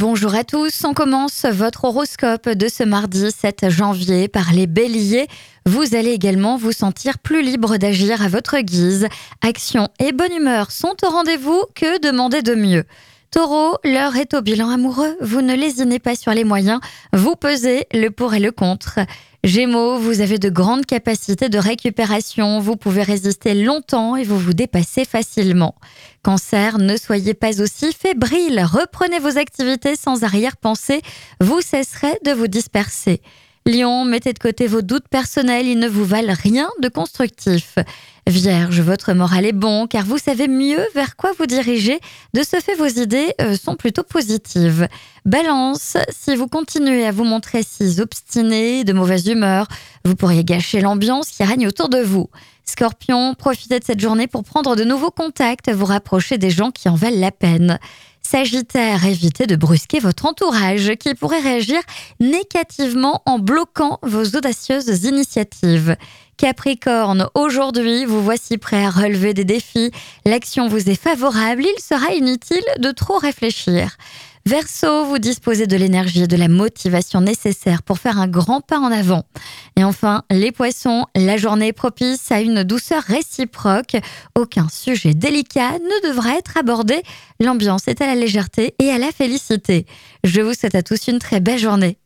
Bonjour à tous, on commence votre horoscope de ce mardi 7 janvier par les béliers. Vous allez également vous sentir plus libre d'agir à votre guise. Action et bonne humeur sont au rendez-vous, que demander de mieux? Taureau, l'heure est au bilan amoureux, vous ne lésinez pas sur les moyens, vous pesez le pour et le contre. Gémeaux, vous avez de grandes capacités de récupération, vous pouvez résister longtemps et vous dépassez facilement. Cancer, ne soyez pas aussi fébrile, reprenez vos activités sans arrière-pensée, vous cesserez de vous disperser. Lion, mettez de côté vos doutes personnels, ils ne vous valent rien de constructif. Vierge, votre moral est bon car vous savez mieux vers quoi vous diriger. De ce fait, vos idées sont plutôt positives. Balance, si vous continuez à vous montrer si obstiné, de mauvaise humeur, vous pourriez gâcher l'ambiance qui règne autour de vous. Scorpion, profitez de cette journée pour prendre de nouveaux contacts, vous rapprocher des gens qui en valent la peine. Sagittaire, évitez de brusquer votre entourage qui pourrait réagir négativement en bloquant vos audacieuses initiatives. Capricorne, aujourd'hui, vous voici prêt à relever des défis. L'action vous est favorable, il sera inutile de trop réfléchir. Verseau, vous disposez de l'énergie et de la motivation nécessaires pour faire un grand pas en avant. Et enfin, les poissons, la journée est propice à une douceur réciproque. Aucun sujet délicat ne devra être abordé. L'ambiance est à la légèreté et à la félicité. Je vous souhaite à tous une très belle journée.